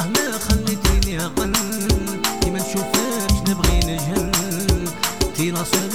والله ما خليتيني أغن كي ما نشوفكش نبغي نجهل.